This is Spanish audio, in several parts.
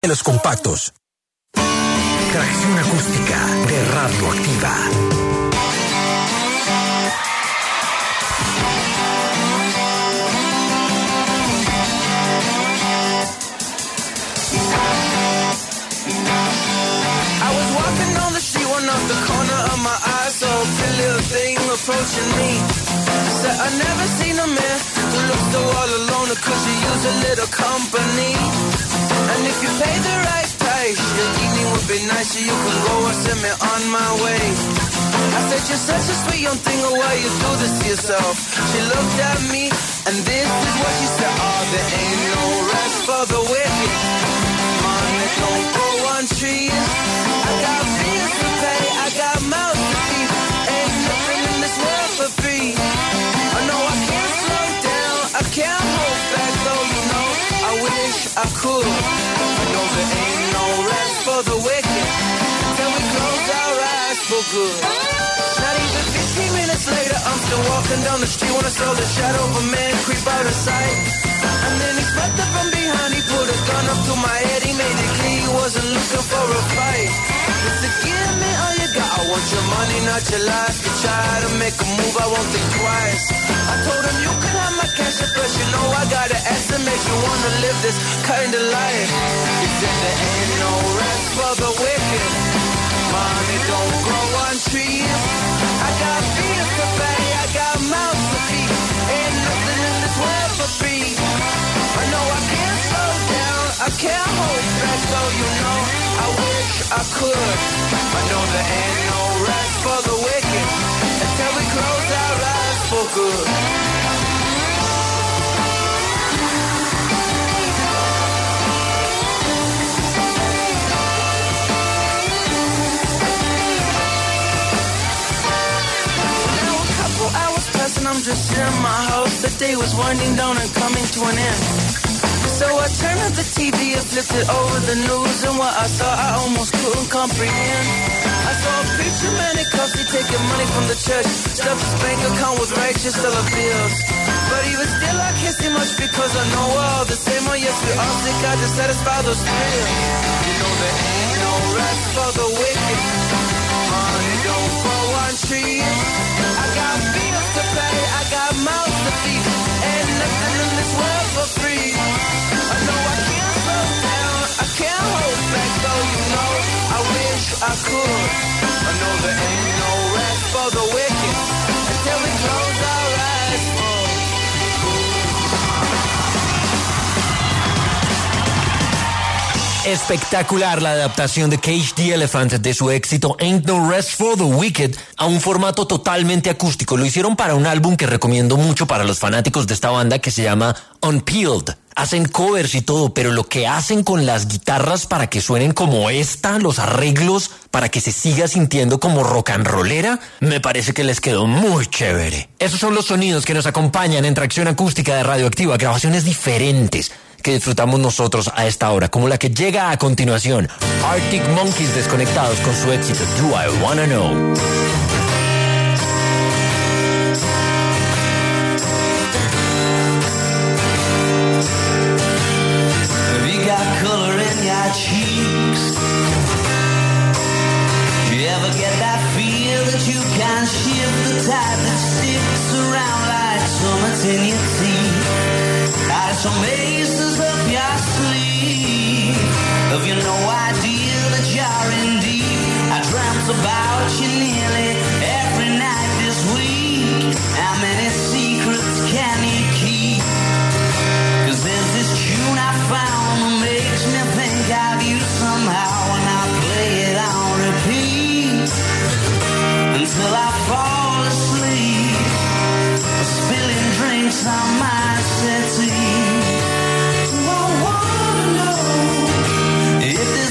de los compactos. Tracción acústica de Radioactiva. Off the corner of my eye, so a pretty little thing approaching me. Said I never seen a man who looks so all alone, cause you use a little company. And if you pay the right price, your evening would be nice, so you can go and send me on my way. I said you're such a sweet young thing, why you do this to yourself? She looked at me, and this is what she said. Oh, there ain't no rest for the wicked. Money don't grow on trees. I got bills to pay, I got mouths to feed. Ain't nothing in this world for free. I know I can't slow down, I can't hold back, though you know I wish I could. I know there ain't no rest for the wicked till we close our eyes for good. Not even 15 minutes later, I'm still walking down the street when I saw the shadow of a man creep out of sight. And then he swept up from behind, he put a gun up to my head, he made it clear he wasn't looking for a fight. He said, give me all you got, I want your money, not your life. You try to make a move, I won't think twice. I told him you can have my cash, but you know I got an ass that makes you wanna live this kind of life. He said there ain't no rest for the wicked. Money don't grow on trees. I got bills to pay, I got mouths to feed. Ain't nothing in this world for free. I know I can't slow down, I can't hold back, so you know I wish I could. I know there ain't no rest for the wicked until we close our eyes for good. I'm just in my house, the day was winding down and coming to an end. So I turned up the TV and flipped it over the news, and what I saw I almost couldn't comprehend. I saw a preacher man in cuffs, he taking money from the church, stuffed his bank account with righteous dollar bills. But even still I can't see much because I know we're all the same. Oh yes, we all seek God to satisfy those thrills. You know there ain't no rest for the wicked. Money don't grow on trees. I got bills to pay, I got mouths to feed. Ain't nothing in this world for free. I know I can't slow down, I can't hold back, though you know I wish I could. I know there ain't no rest for the wicked until we close our eyes for Espectacular la adaptación de Cage the Elephant de su éxito Ain't No Rest for the Wicked a un formato totalmente acústico. Lo hicieron para un álbum que recomiendo mucho para los fanáticos de esta banda que se llama Unpeeled. Hacen covers y todo, pero lo que hacen con las guitarras para que suenen como esta, los arreglos para que se siga sintiendo como rock and rollera, me parece que les quedó muy chévere. Esos son los sonidos que nos acompañan en Tracción Acústica de Radioactiva, grabaciones diferentes que disfrutamos nosotros a esta hora, como la que llega a continuación. Arctic Monkeys desconectados con su éxito Do I Wanna Know. Cheeks. You ever get that feel that you can't shift the tide that sticks around like summits in your teeth? Out of some aces up your sleeve, have you no idea that you're in deep? I dreamt about you nearly every night this week. How many secrets can you keep? 'Cause there's this tune I found that makes me think of you somehow, and I play it on repeat until I fall asleep, spilling drinks on my settee. I wanna know if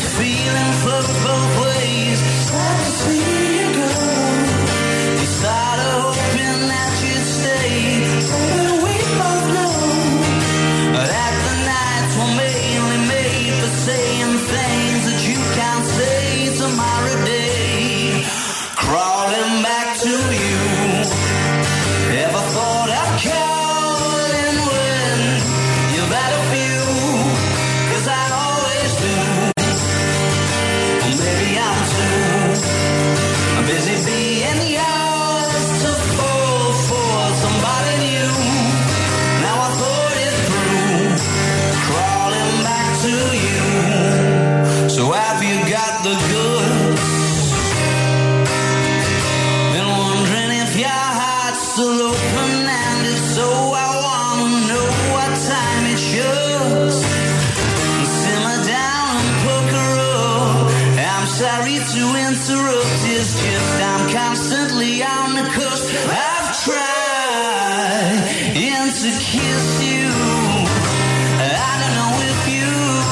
to interrupt. It's just I'm constantly on the cusp. I've tried to kiss you. I don't know if you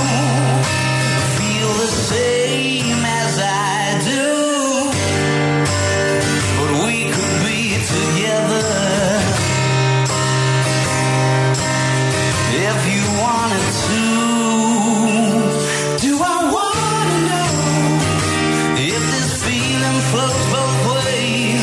feel the same as I do, but we could be together if you wanted to. Do I wanna know if this feeling flows both ways?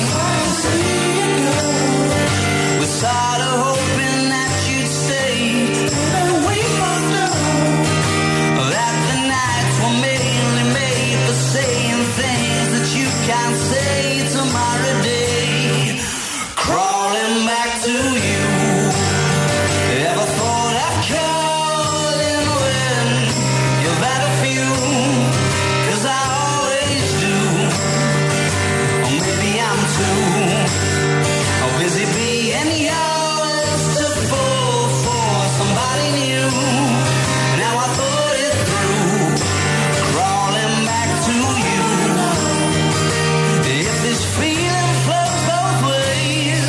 We sort of hoping that you'd stay, and we both know that the nights were mainly made for saying things that you can't say tomorrow day. Crawling back to you. Ever thought of calling when you've had a few? 'Cause I always do. Or maybe I'm too busy being yours to fall for somebody new. Now I thought it through, crawling back to you. If this feeling flows both ways,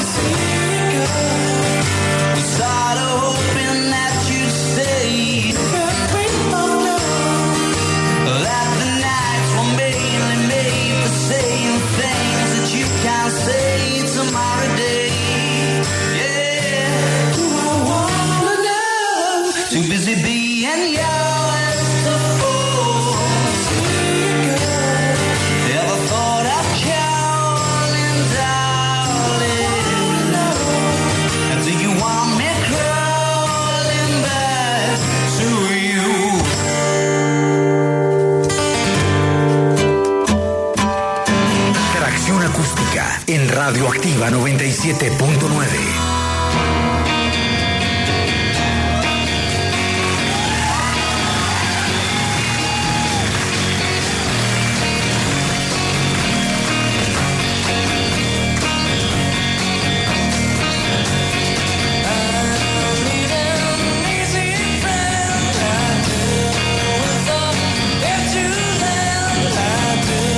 we sort of hoping that you'd stay. That the nights were mainly made for saying things that you can't say tomorrow day. Yeah. Do I wanna know? Too busy being yours to fall. Ever thought of calling, darling? And do you want me crawling back to you? Tracción acústica en Radioactiva 97.9.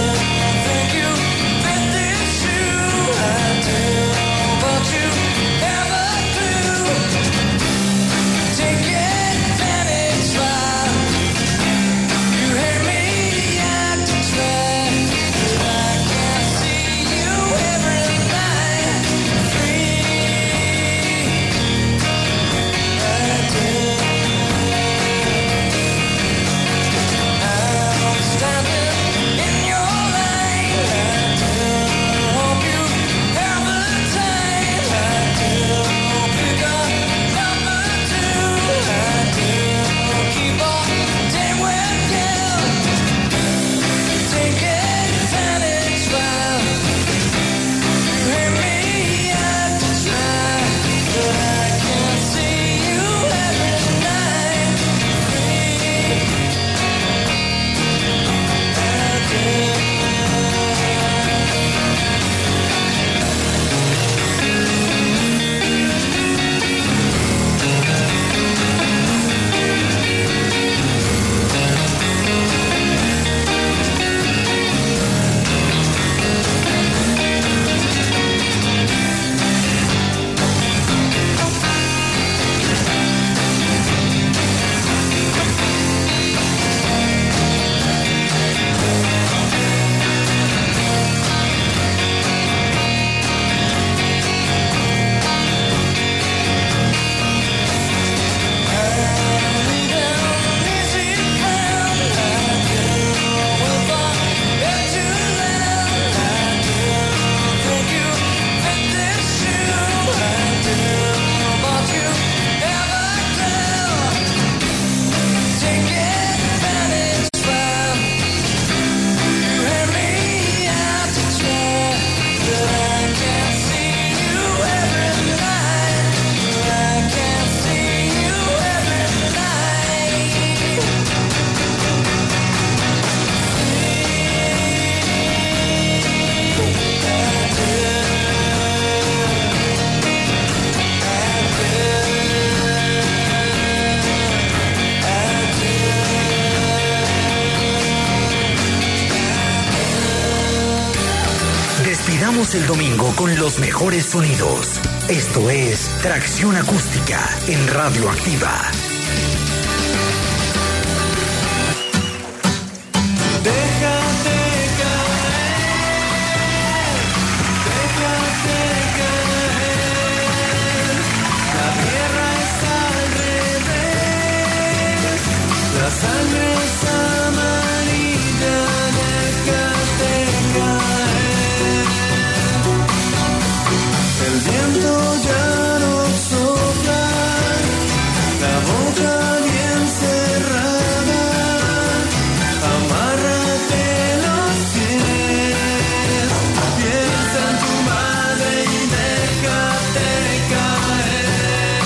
But you Empezamos el domingo con los mejores sonidos. Esto es Tracción Acústica en Radioactiva. Déjate caer, la tierra está al revés, la sangre es amarilla, déjate caer. El viento ya no sopla, la boca bien cerrada, amárrate los pies, piensa en tu madre y déjate caer.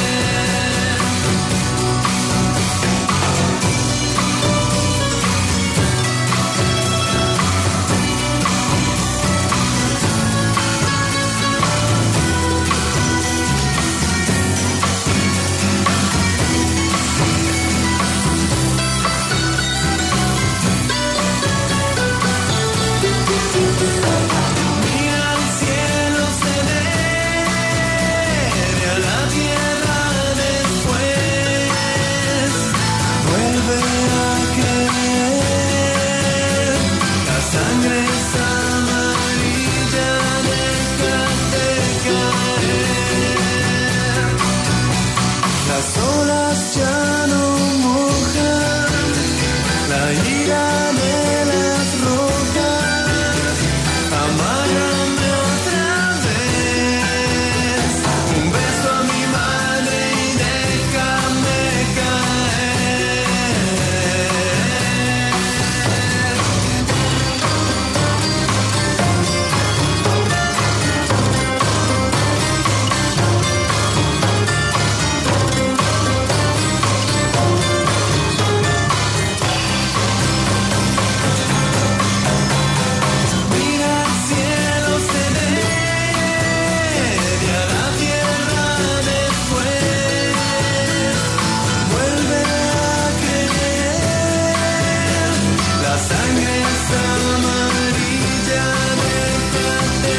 Mira al cielo, se debe a la tierra después, vuelve a creer, la sangre es amarilla, déjate caer. Las olas ya no mojan la ira de las rocas, amárrame otra vez, un beso a mi madre y déjame caer. Mira al cielo, se debe a la tierra después, vuelve a creer, la sangre es amarilla, déjate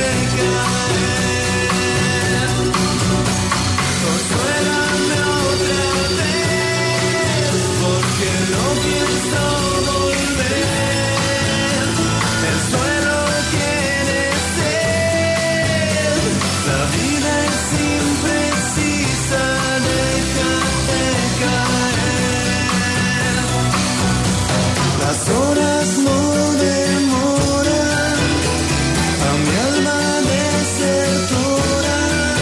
caer. Consuélame otra vez, porque no pienso volver. El suelo tiene sed, la vida es imprecisa, déjate caer. Las horas no demoran, a mi alma desertora,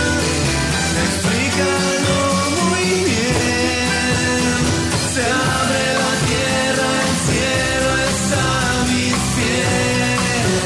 explícalo muy bien. Se abre la tierra, el cielo está a mis pies.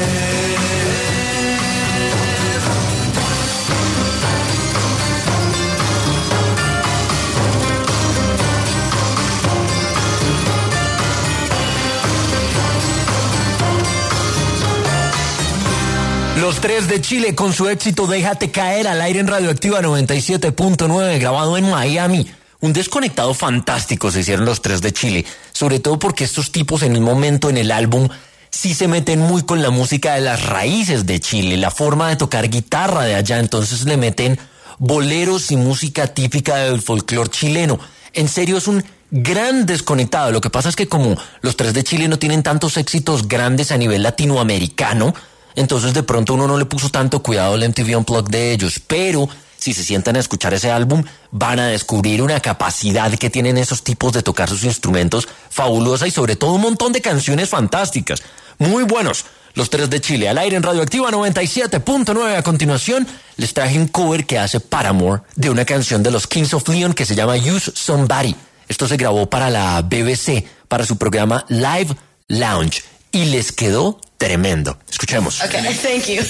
Los Tres de Chile con su éxito Déjate Caer al aire en Radioactiva 97.9, grabado en Miami. Un desconectado fantástico se hicieron Los Tres de Chile, sobre todo porque estos tipos en un momento en el álbum sí se meten muy con la música de las raíces de Chile, la forma de tocar guitarra de allá, entonces le meten boleros y música típica del folclore chileno. En serio, es un gran desconectado. Lo que pasa es que como Los Tres de Chile no tienen tantos éxitos grandes a nivel latinoamericano, entonces de pronto uno no le puso tanto cuidado al MTV Unplugged de ellos, pero si se sientan a escuchar ese álbum, van a descubrir una capacidad que tienen esos tipos de tocar sus instrumentos fabulosa y sobre todo un montón de canciones fantásticas. Muy buenos. Los Tres de Chile al aire en Radioactiva 97.9. A continuación, les traje un cover que hace Paramore de una canción de los Kings of Leon que se llama Use Somebody. Esto se grabó para la BBC, para su programa Live Lounge, y les quedó tremendo. Escuchemos. Okay, thank you.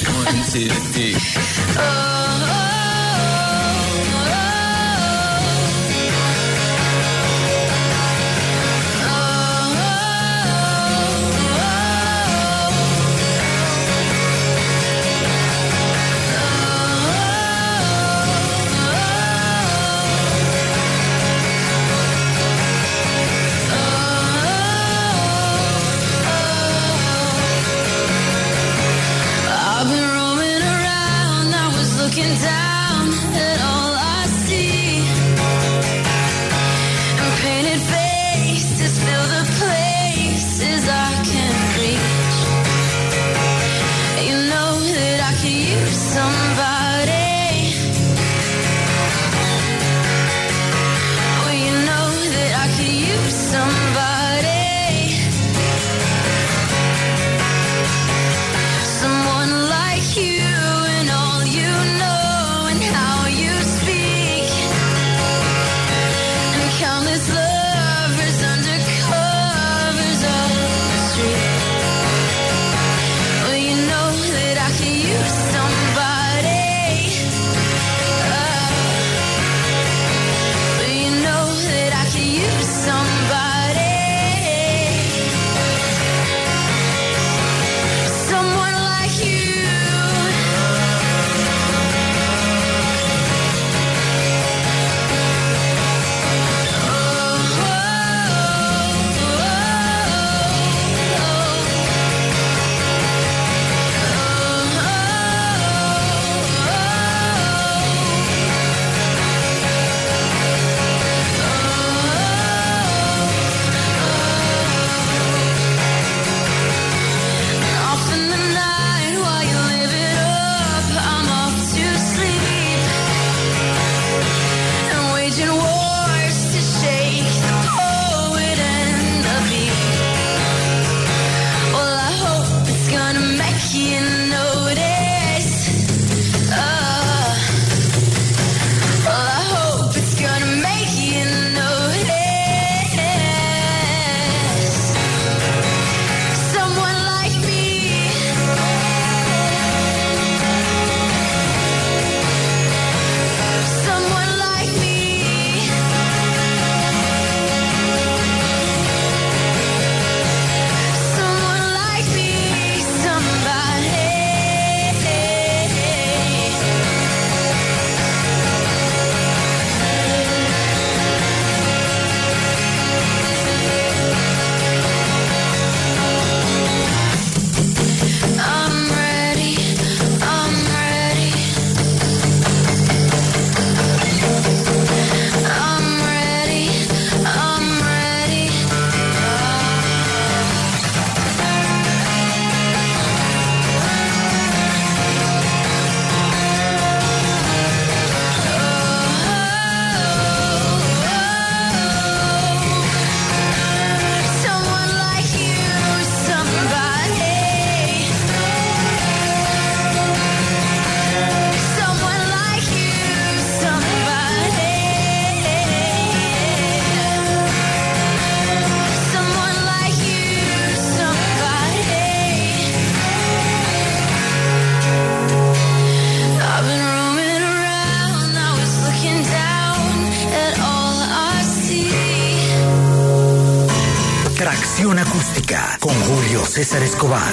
I've been roaming around Acústica con Julio César Escobar.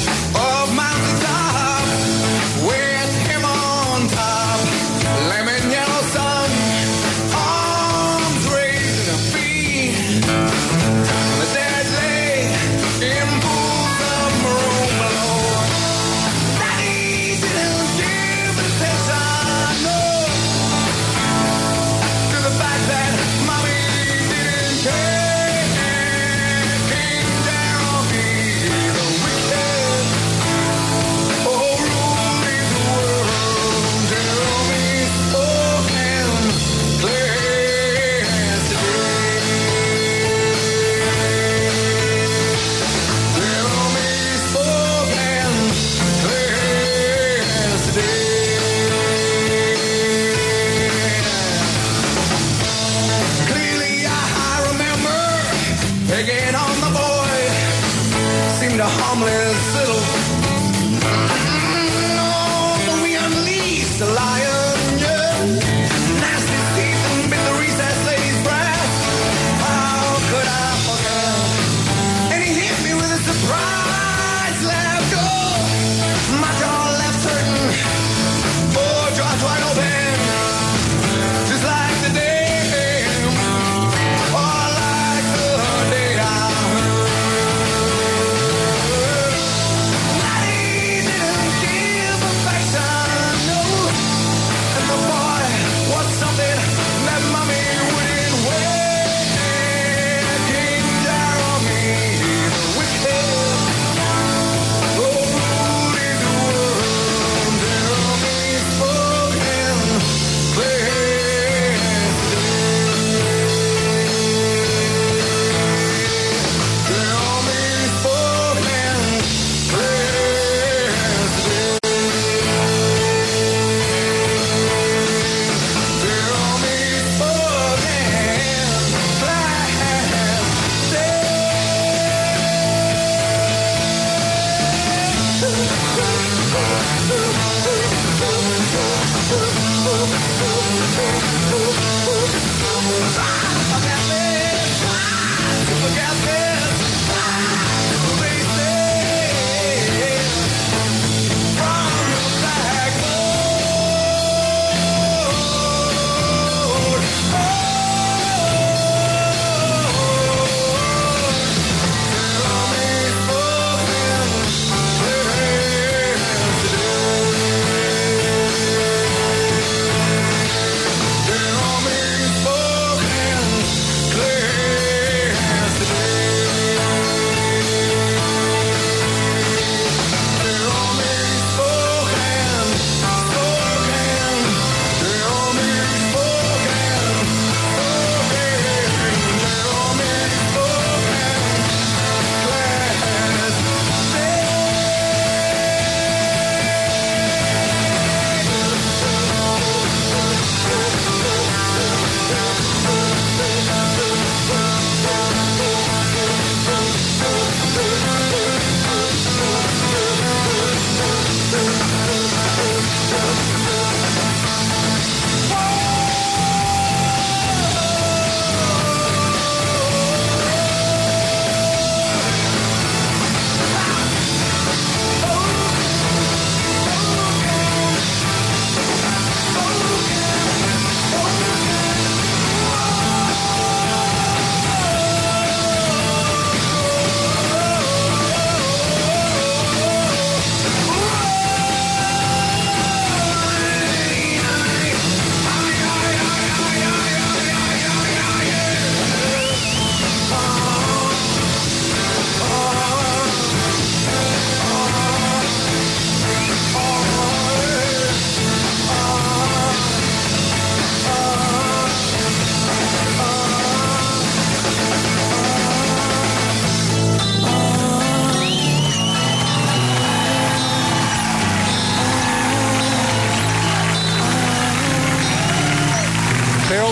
Of mountain top with him on top. Let me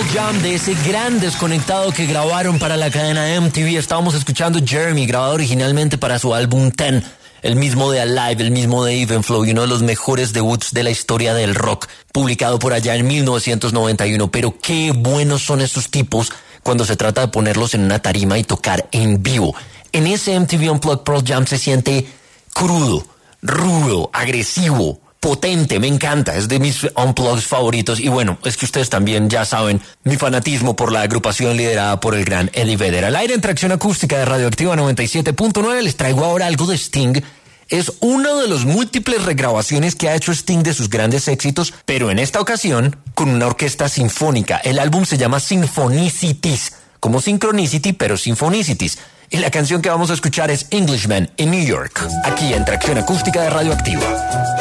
Jam de ese gran desconectado que grabaron para la cadena MTV. Estábamos escuchando Jeremy, grabado originalmente para su álbum 10, el mismo de Alive, el mismo de Even Flow y uno de los mejores debuts de la historia del rock, publicado por allá en 1991. Pero qué buenos son estos tipos cuando se trata de ponerlos en una tarima y tocar en vivo. En ese MTV Unplugged Pearl Jam se siente crudo, rudo, agresivo, potente, me encanta, es de mis unplugs favoritos. Y bueno, es que ustedes también ya saben mi fanatismo por la agrupación liderada por el gran Eddie Vedder. Al aire en Tracción Acústica de Radioactiva 97.9 les traigo ahora algo de Sting. Es una de las múltiples regrabaciones que ha hecho Sting de sus grandes éxitos, pero en esta ocasión con una orquesta sinfónica. El álbum se llama Symphonicities, como Synchronicity, pero Symphonicities. Y la canción que vamos a escuchar es Englishman in New York, aquí en Tracción Acústica de Radioactiva.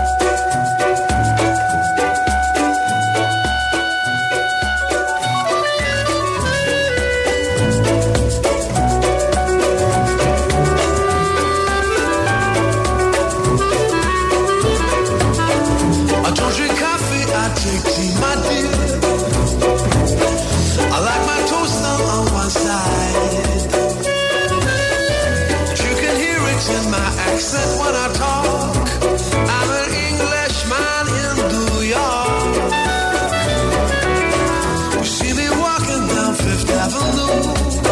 When I talk, I'm an Englishman in New York. You see me walking down Fifth Avenue,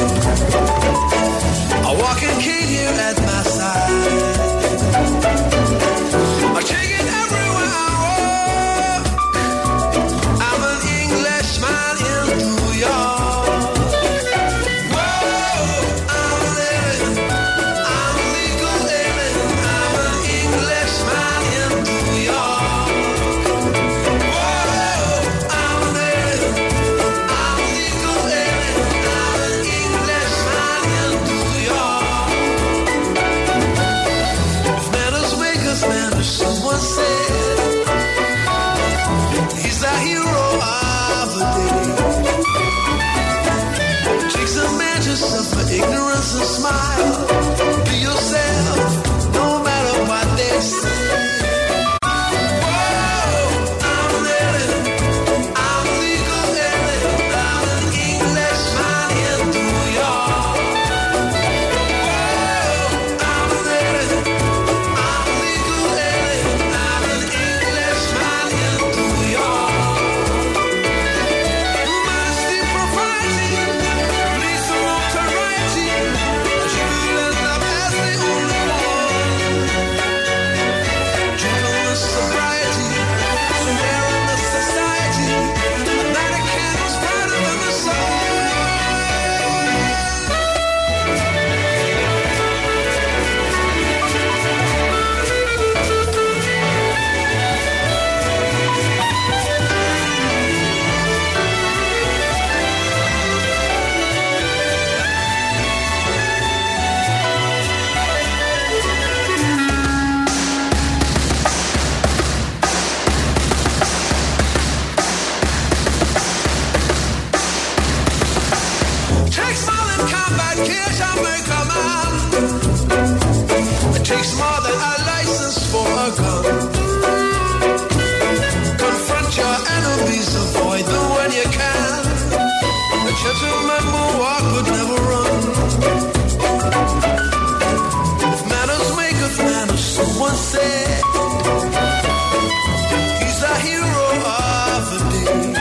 a walking king here at my side. I take it everywhere I walk. I'm an Englishman in New York. Someone said he's the hero of the day. It takes a man to suffer ignorance and smile. Be yourself, no matter what they say. Gentleman will walk but never run. If manners maketh manners, someone said he's the hero of the day.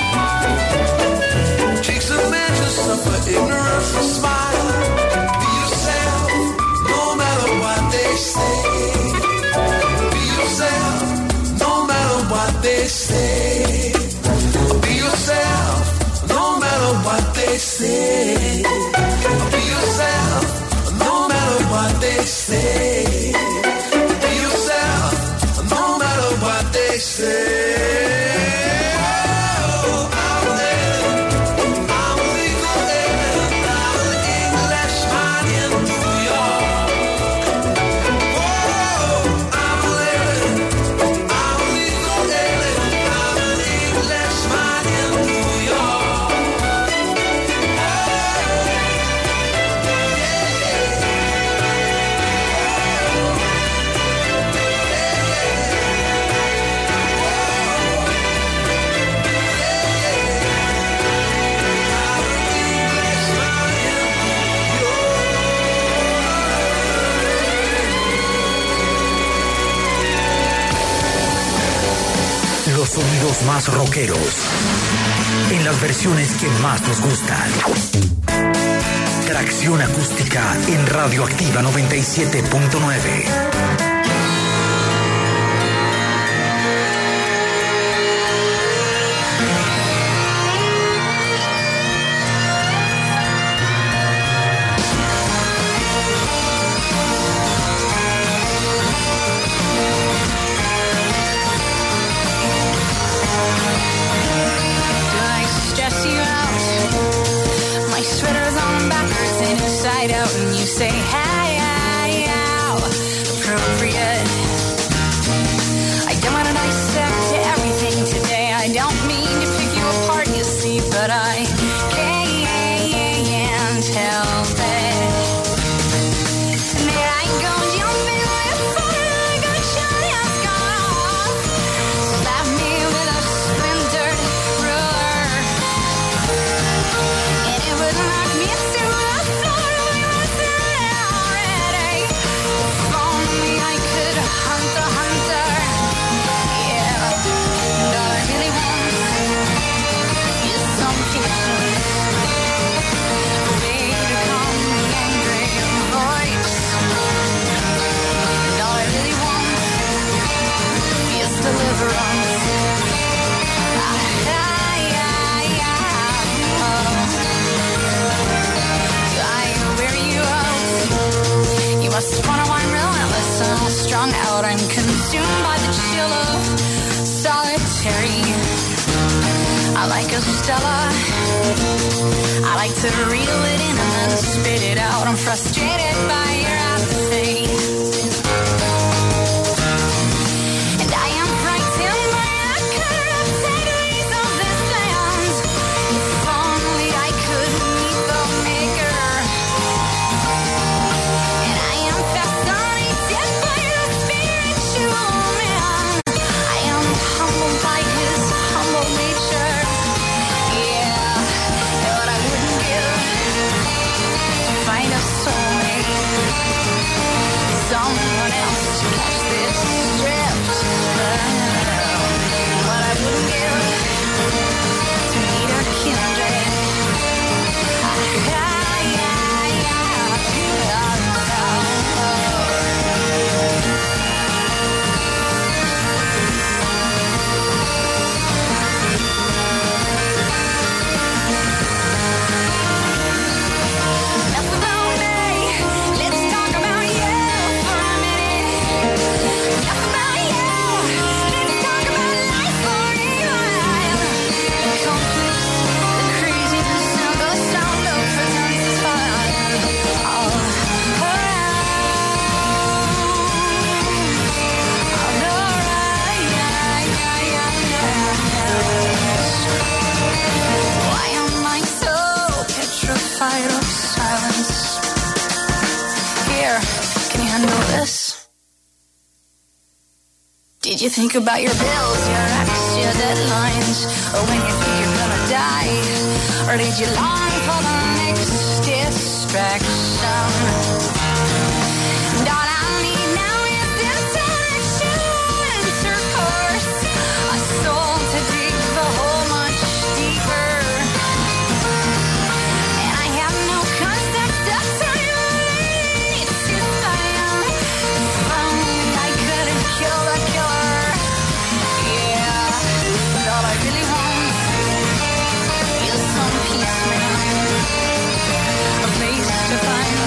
Takes a man to suffer ignorance and smile. Be yourself, no matter what they say. Be yourself, no matter what they say. Be yourself. No matter what they say, be yourself. No matter what they say, be yourself. No matter what they say. sonidos más rockeros en las versiones que más nos gustan. Tracción Acústica en Radioactiva 97.9. Out and you say, hey, how appropriate. I don't want to dissect everything today. I don't mean to pick you apart, you see, but I can't help it. And there I go, jumping with fire like a shot has gone off. Slap me with a splintered ruler, and it would knock me through the floor. Hunt the hunter, yeah. And all I really want is some patience, a way to calm the angry voice. And all I really want is deliverance. So I wear you out. You must wanna wine relentless and all strung out. I'm consumed by the chill of solitary. I like a Stella. I like to reel it in and then spit it out. I'm frustrated by your apathy, and I am frightened by the corrupt vagaries of this land. If only I could meet the maker. And I am fascinated by the spiritual man. I am humbled by his humble nature. Yeah, what I wouldn't give to find a soulmate, someone else to catch this drift. What I wouldn't give to meet a kindred. Enough about me. Let's talk about you for a minute. Enough about you. Let's talk about life for a while. The conflicts, the craziness, and the sound of pretense fire all why am I so petrified of silence? Here, can you handle this? Did you think about your bills, your ex, your deadlines, or when you think you're gonna die? Or did you long for the next distraction? And all I need now is intellectual intercourse, a soul to dig the hole much deeper. And I have no concept of time, it's too fine. If only I could kill the killer. Yeah, and all I really want is some peace, man. A place to find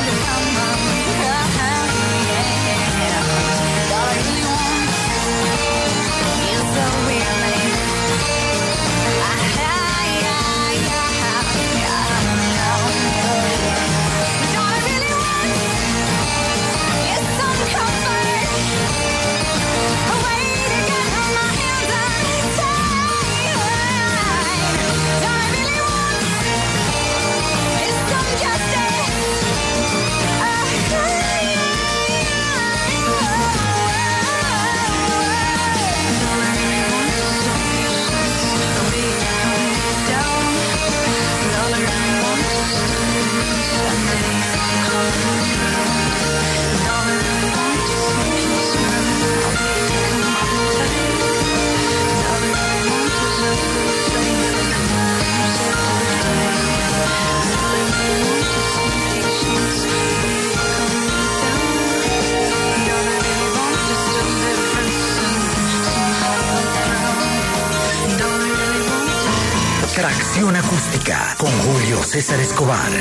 Tracción Acústica con Julio César Escobar.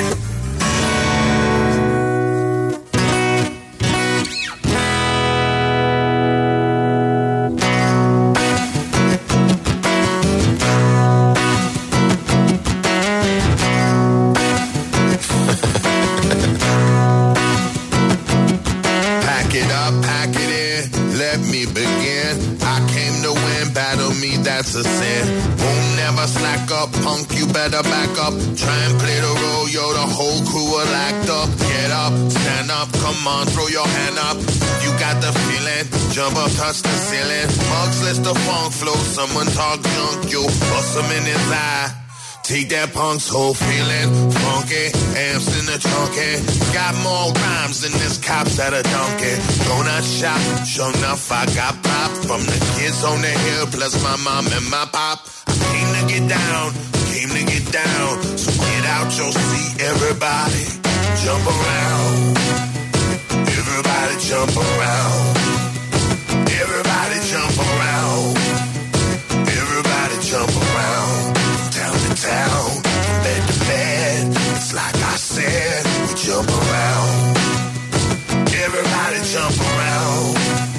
That's a sin. Won't never slack up, punk, you better back up. Try and play the role, yo, the whole crew are locked up. Get up, stand up, come on, throw your hand up. You got the feeling, jump up, touch the ceiling. Mugs, let the funk flow, someone talk junk, yo, bust him in his eye. Take that punk's whole feeling, funky, amps in the trunky. Got more rhymes than this cops at a donkey. Donut shop, sure enough I got pop. From the kids on the hill, plus my mom and my pop. I came to get down, came to get down. So get out your seat, everybody, jump around. Everybody jump around. Everybody jump around. Everybody jump around. Town, from bed to bed, it's like I said, we jump around, everybody jump around.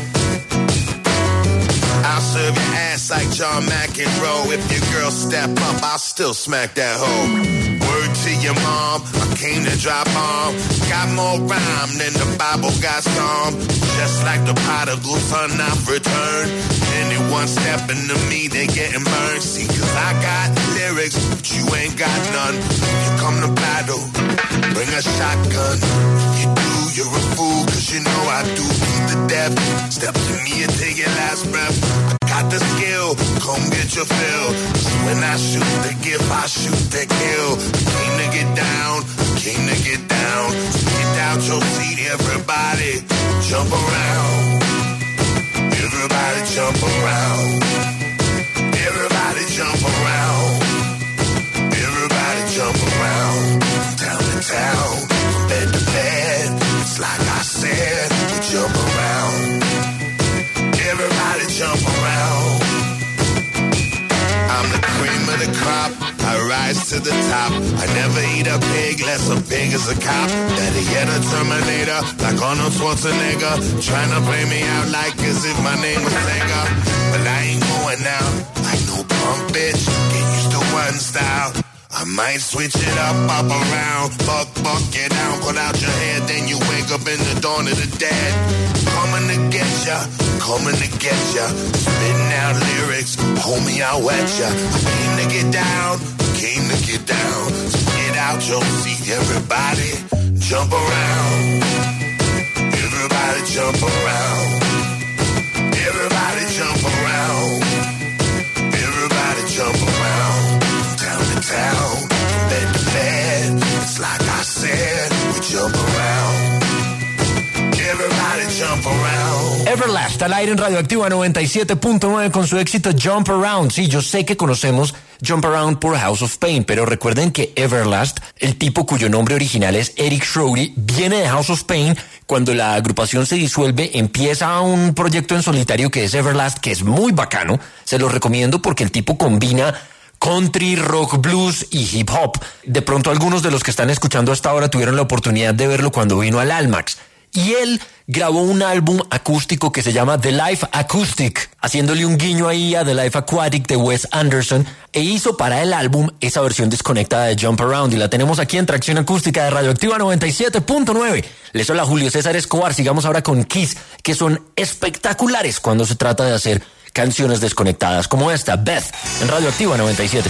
I'll serve your ass like John McEnroe. If your girl step up, I'll still smack that hoe. Word to your mom, I came to drop on. Got more rhyme than the Bible got Psalm. Just like the prodigal son, I've returned. Anyone stepping to me, they getting burned. See, cause I got lyrics, but you ain't got none. You come to battle, bring a shotgun. If you do, you're a fool, cause you know I do beat the death. Step to me and take your last breath. I got the skill, come get your fill. So when I shoot the gift, I shoot the kill. Came to get down, came to get down. So get out your seat, everybody, jump around. Everybody jump around. Everybody jump around. Everybody jump around. From town to town, from bed to bed. It's like I said, we jump around. Everybody jump around. I'm the cream of the crop. I rise to the top. I never eat a pig, less a pig is a cop. Better yet a Terminator, like Arnold Schwarzenegger. Trying to play me out like as if my name was Sega. But I ain't going now, like no punk bitch. Get used to one style. I might switch it up around. Buck, get down, put out your head. Then you wake up in the dawn of the dead. Coming to get ya, coming to get ya. Spitting out lyrics, homie, I'll wet ya. I came to get down, came to get down. So get out your seat, everybody, jump around. Everybody jump around. Everybody jump around. Everybody jump around. Town to town, from bed to bed. It's like I said, we jump around. Everybody jump around. Everlast al aire en Radioactiva 97.9 con su éxito Jump Around. Sí, yo sé que conocemos Jump Around por House of Pain, pero recuerden que Everlast, el tipo cuyo nombre original es Eric Schrody, viene de House of Pain. Cuando la agrupación se disuelve, empieza un proyecto en solitario que es Everlast, que es muy bacano. Se lo recomiendo porque el tipo combina country, rock, blues y hip hop. De pronto algunos de los que están escuchando hasta ahora tuvieron la oportunidad de verlo cuando vino al Almax. Y él grabó un álbum acústico que se llama The Life Acoustic, haciéndole un guiño ahí a The Life Aquatic de Wes Anderson, e hizo para el álbum esa versión desconectada de Jump Around, y la tenemos aquí en Tracción Acústica de Radioactiva 97.9. Les habla Julio César Escobar. Sigamos ahora con Kiss, que son espectaculares cuando se trata de hacer canciones desconectadas, como esta, Beth, en Radioactiva 97.9.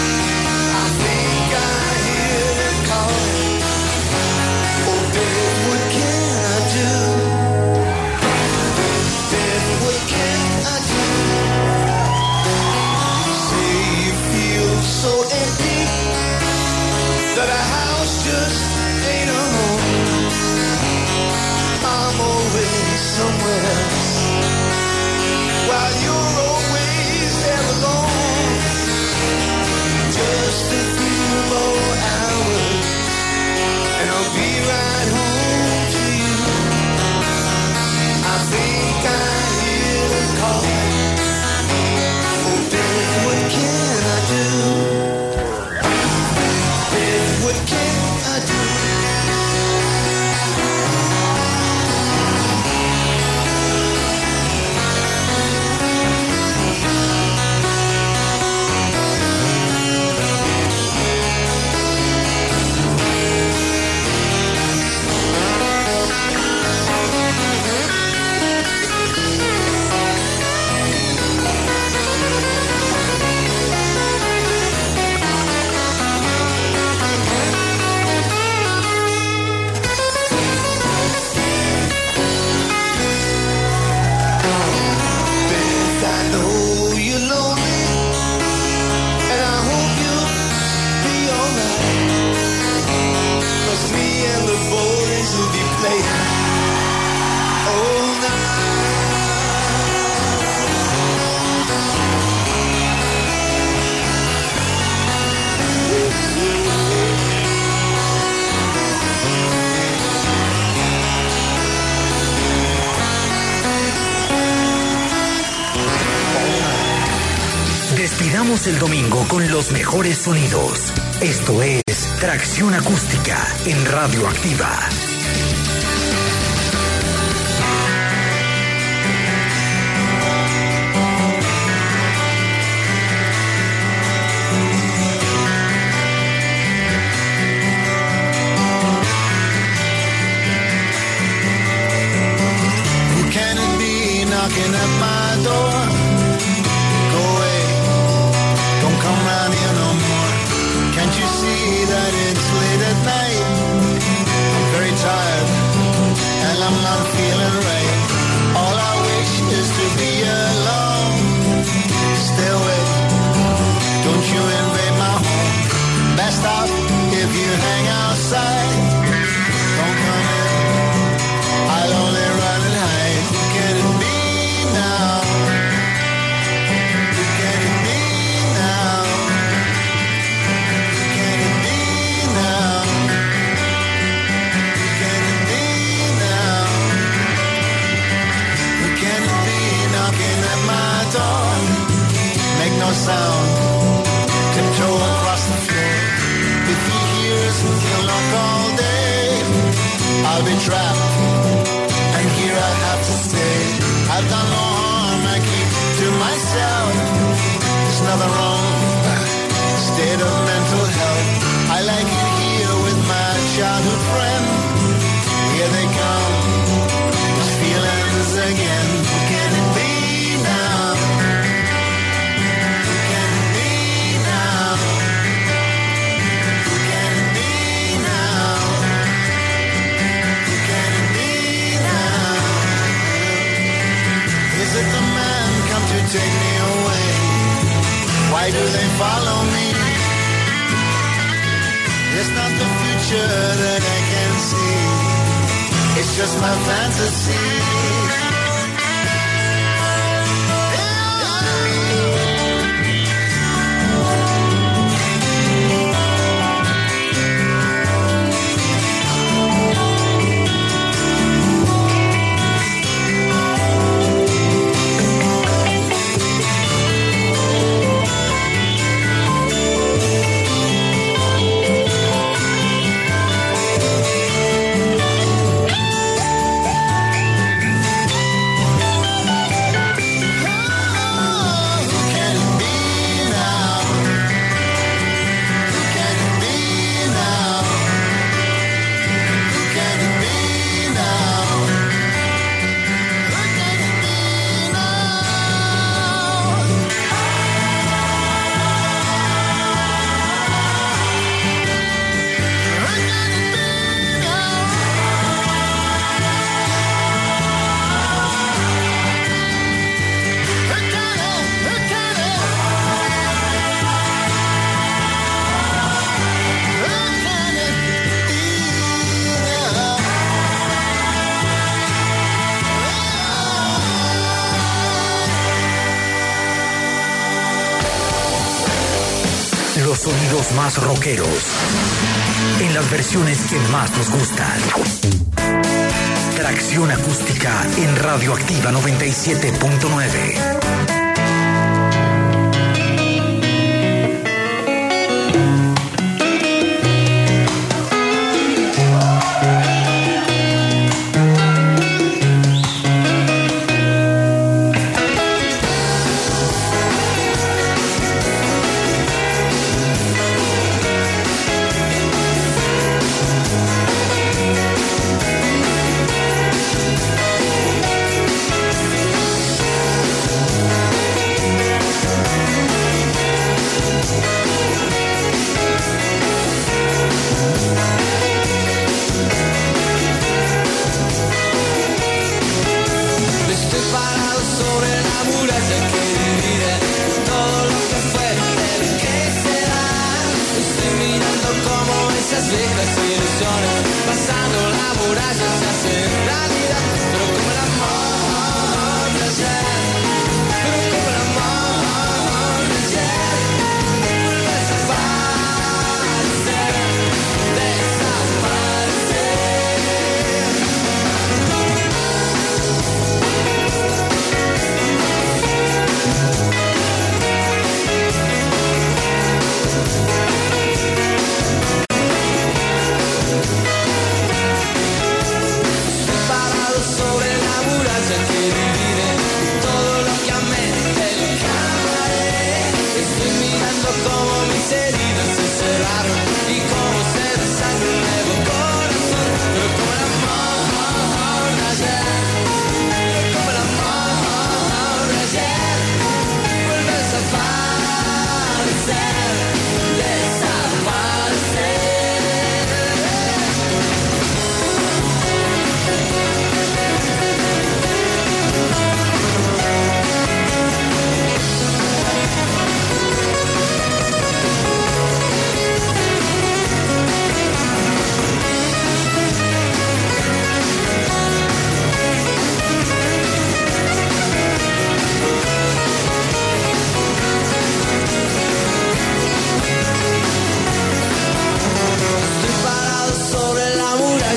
Oh, esperamos el domingo con los mejores sonidos. Esto es Tracción Acústica en Radioactiva. Knocking at my door. Go away, don't come round here no more. Can't you see that it's late at night? I'm very tired and I'm not feeling right. All I wish is to be alone. Stay away, don't you invade my home. Best off if you hang outside. Don't come in, I'll only run and hide. Can it be now? Can it be now? Can it be now? Can it be now? Can it be knocking at my door? Make no sound, tiptoe across the floor. If he hears, he'll knock all day. I'll be trapped, and here I have to stay. I've done no harm, I keep to myself. There's nothing wrong, state of mental health. I like it here with my childhood friend. Here they come, these feelings again. Can it be now? Can it be now? Can it be now? Can it be now? Is it the man come to take me away? Why do they follow me? It's not the future that I can see. It's just my fantasy. Los sonidos más rockeros en las versiones que más nos gustan. Tracción Acústica en Radioactiva 97.9.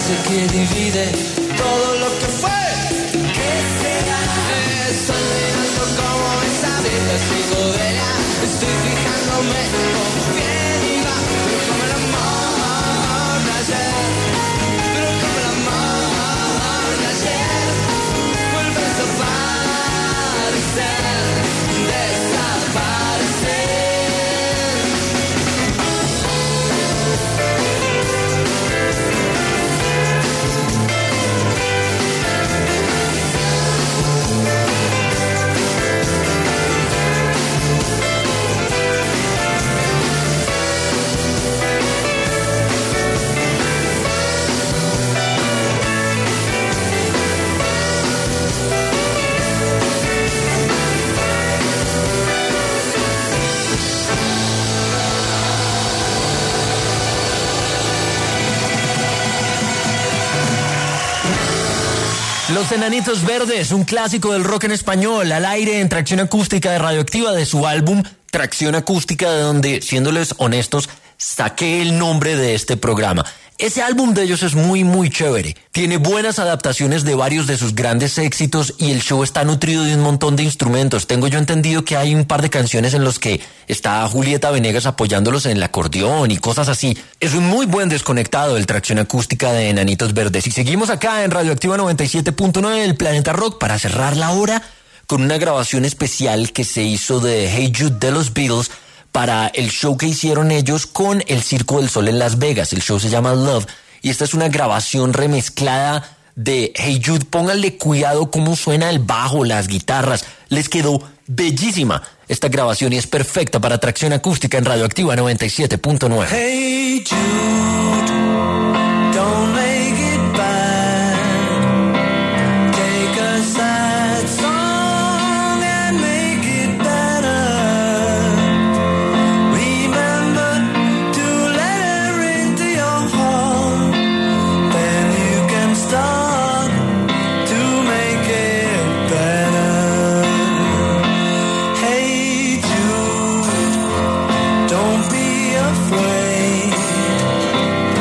frase que divide todo lo que fue. ¿Qué será? Estoy mirando como esa vida sigo de ella. Estoy fijándome con quién iba, pero como el amor de ayer, pero como el amor de ayer, vuelve a desaparecer, desaparecer. Los Enanitos Verdes, un clásico del rock en español, al aire en Tracción Acústica de Radioactiva, de su álbum Tracción Acústica, de donde, siéndoles honestos, saqué el nombre de este programa. Ese álbum de ellos es muy, muy chévere. Tiene buenas adaptaciones de varios de sus grandes éxitos y el show está nutrido de un montón de instrumentos. Tengo yo entendido que hay un par de canciones en los que está Julieta Venegas apoyándolos en el acordeón y cosas así. Es un muy buen desconectado el Tracción Acústica de Enanitos Verdes. Y seguimos acá en Radioactiva 97.9 del Planeta Rock para cerrar la hora con una grabación especial que se hizo de Hey Jude de los Beatles para el show que hicieron ellos con el Circo del Sol en Las Vegas. El show se llama Love y esta es una grabación remezclada de Hey Jude. Pónganle cuidado cómo suena el bajo, las guitarras. Les quedó bellísima esta grabación y es perfecta para Tracción Acústica en Radioactiva 97.9. Hey Jude, don't make it bad. Take a sad song and make it better. Remember to let her into your heart. Then you can start to make it better. Hey Jude, don't be afraid.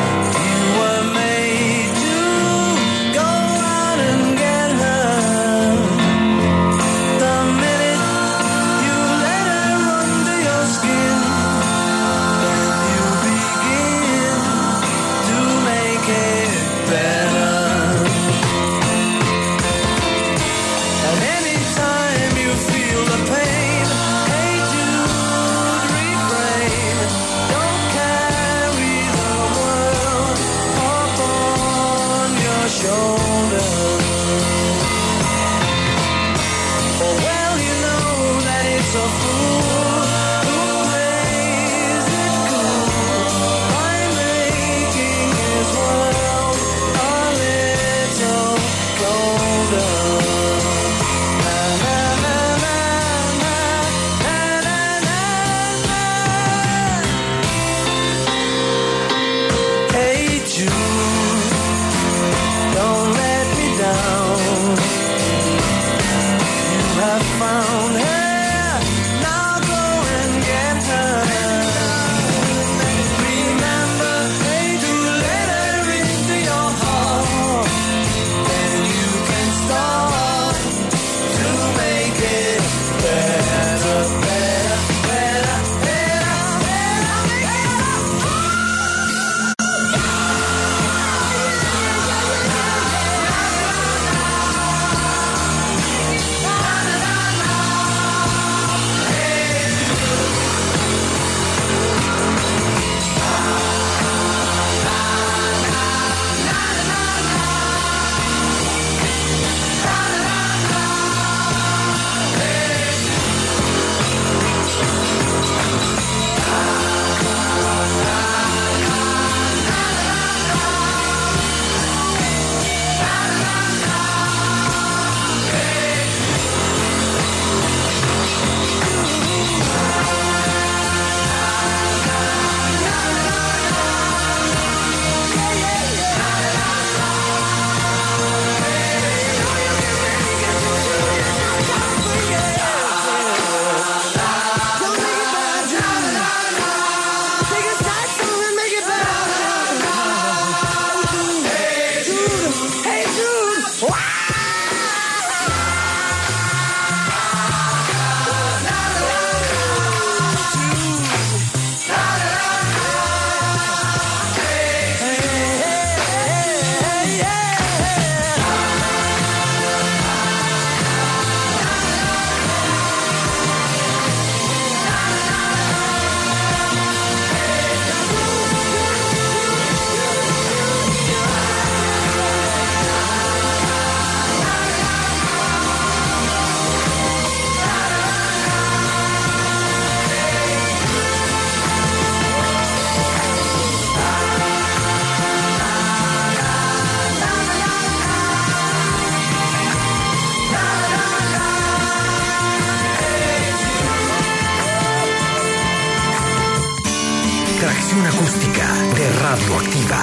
Radioactiva.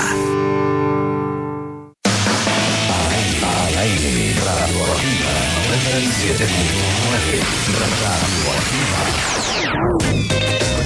Al aire, Radioactiva 97.9, Radioactiva.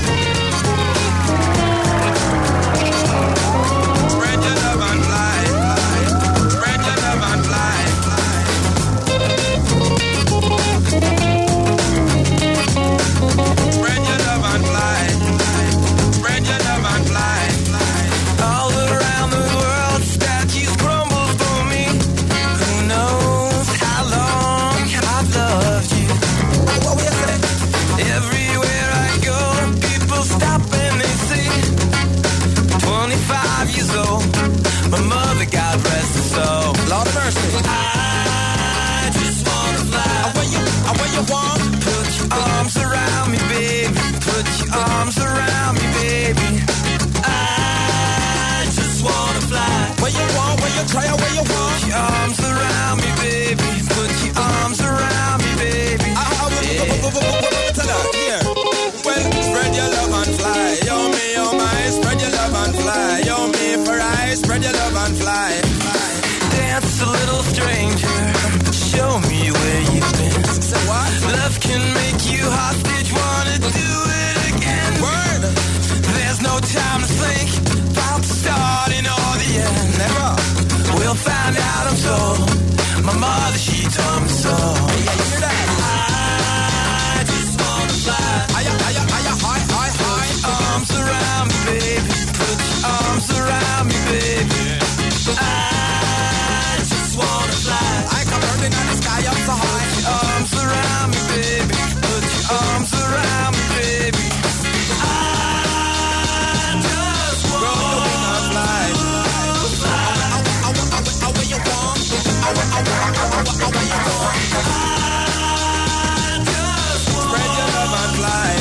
Try out where you want. Put your arms around me, baby. Put your arms around me, baby. Here. Well, spread your love and fly. Yo, me, oh my. Spread your love and fly. Yo, me, for I. Spread your love and fly. Dance a little stranger. Show me where you've been. Say what? Love can make you hostage. Wanna do it again. Word. There's no time to think about the starting or the end. Never. We'll find out, I'm told. My mother, she told me so. Yeah, you hear that? I just wanna fly. Higher, higher, higher, high, high, high. Put your arms around me, baby. Put your arms around me, baby. I just wanna fly. I come burning in the sky up so high. Put your arms around me, baby. Put your arms around me, baby. I just wanna fly. Spread your love and fly.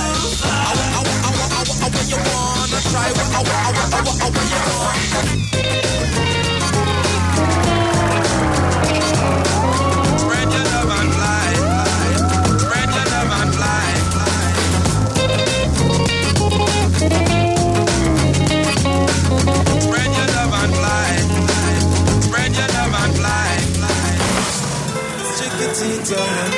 When you wanna try, when you spread your love and fly. Spread your love and fly. Spread your love and fly. Spread your love and fly. Chiquitita.